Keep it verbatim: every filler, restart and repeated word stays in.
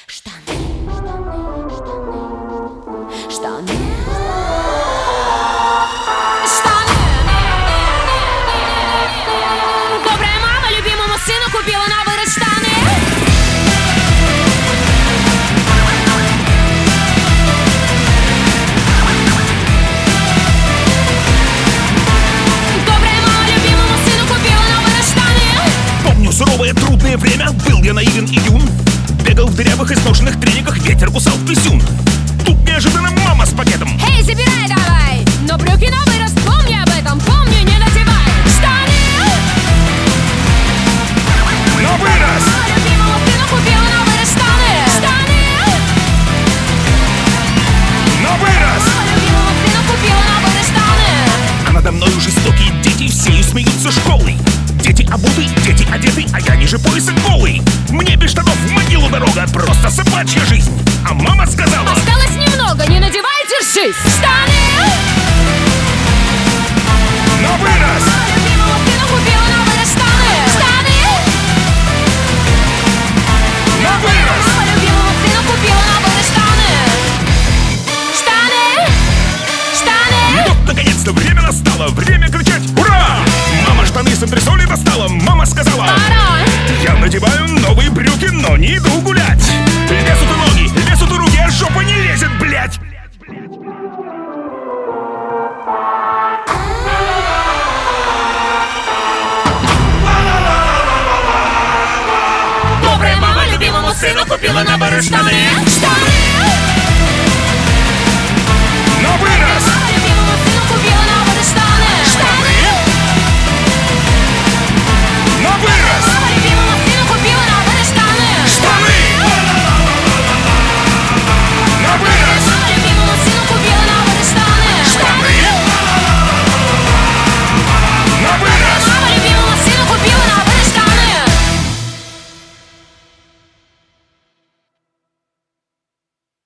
Штаны, штаны, штаны, штаны. Добрая мама любимому сыну купила на вырос штаны. Добрая мама любимому сыну купила на вырос штаны. Помню суровое трудное время, был я наивен и юн. Бегал в дырявых изношенных трениках, ветер кусал писюн. Тут неожиданно мама с пакетом. Эй, забирай давай! Но брюки на вырост, помни об этом, помни, не надевай. Штаны! На вырос! Любимому сыну купила на вырос штаны. Штаны! На вырос! Любимому сыну купила на вырос штаны. А надо мною жестокие дети всею смеются школой. Дети обуты, дети одеты, а я ниже пояса голый. Мне без штанов в могилу дорога, просто собачья жизнь. А мама сказала: осталось немного, не надевай, держись. Штаны! на вырос! Любимому сыну купила на вырос штаны. Штаны! На вырос! Любимому сыну купила на вырос штаны. Штаны! Штаны! Вот наконец-то время настало, время кричать ура! Мама штаны с антресоли достала, мама сказала: Пора! я надеваю новые брюки, но не иду гулять. Лезут и ноги, лезут и руки, а жопа не лезет, блять. Добрая мама любимому сыну купила на вырос штаны. Штаны!